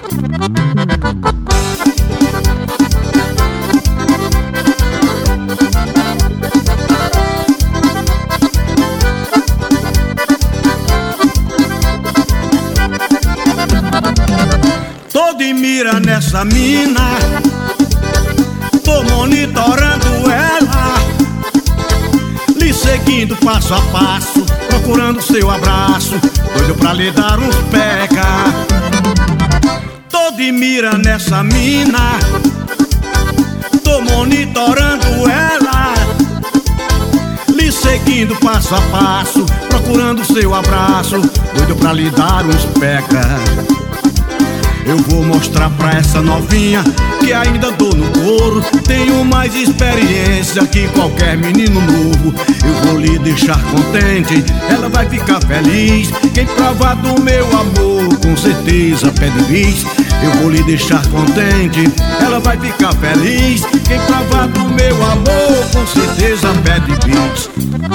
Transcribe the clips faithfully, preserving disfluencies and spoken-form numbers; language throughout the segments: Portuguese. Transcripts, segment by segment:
Tô de mira nessa mina, tô monitorando ela, lhe seguindo passo a passo, procurando seu abraço, doido pra lhe dar uns pega. Tô de mira nessa mina, tô monitorando ela, lhe seguindo passo a passo, procurando seu abraço, doido pra lhe dar uns pega. Eu vou mostrar pra essa novinha que ainda dou no couro, tenho mais experiência que qualquer menino novo. Eu vou lhe deixar contente, ela vai ficar feliz. Quem provar do meu amor com certeza pede bis. Eu vou lhe deixar contente, ela vai ficar feliz. Quem provar do meu amor com certeza pede bis.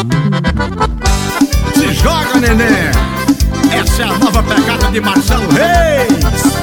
Se joga, neném! Essa é a nova pegada de Marcelo Reis.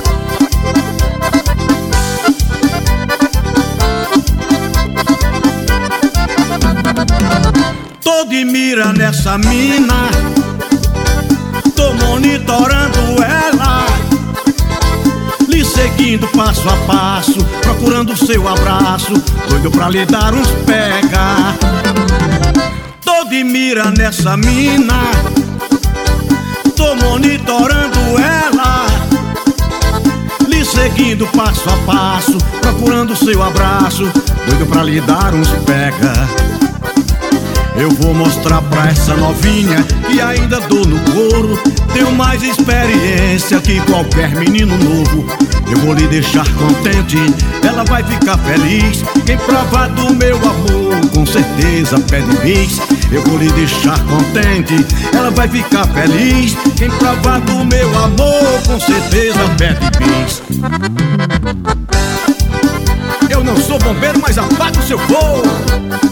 Tô de mira nessa mina, tô monitorando ela, lhe seguindo passo a passo, procurando seu abraço, doido pra lhe dar uns pega. Tô de mira nessa mina, tô monitorando ela, lhe seguindo passo a passo, procurando seu abraço, doido pra lhe dar uns pega. Eu vou mostrar pra essa novinha que ainda dou no couro, tenho mais experiência que qualquer menino novo. Eu vou lhe deixar contente, ela vai ficar feliz. Quem provar do meu amor com certeza pede bis. Eu vou lhe deixar contente, ela vai ficar feliz. Quem provar do meu amor com certeza pede bis. Eu não sou bombeiro, mas apago o seu fogo.